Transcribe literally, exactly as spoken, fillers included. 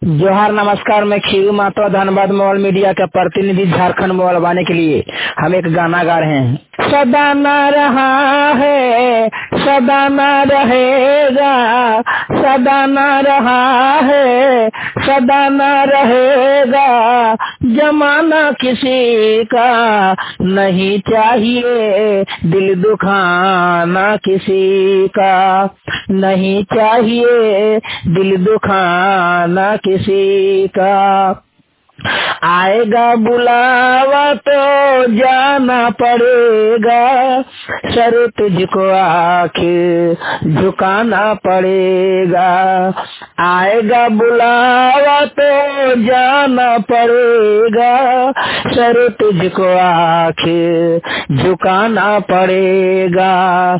जोहार नमस्कार। मैं खीरू मातो धनबाद मोबाइल मीडिया का प्रतिनिधि झारखंड मोबाइल वाने के लिए हम एक गाना गा रहे हैं। सदा न रहा है, सदा न रहेगा, सदा न रहा है, सदा न रहेगा। जमाना किसी का नहीं चाहिए, दिल दुखाना किसी का नहीं चाहिए, दिल दुखाना किसी का। आएगा बुलावा तो जाना पड़ेगा, सर तुझको आखिर झुकाना पड़ेगा। आएगा बुलावा तो जाना पड़ेगा, सर तुझको आखिर झुकाना पड़ेगा।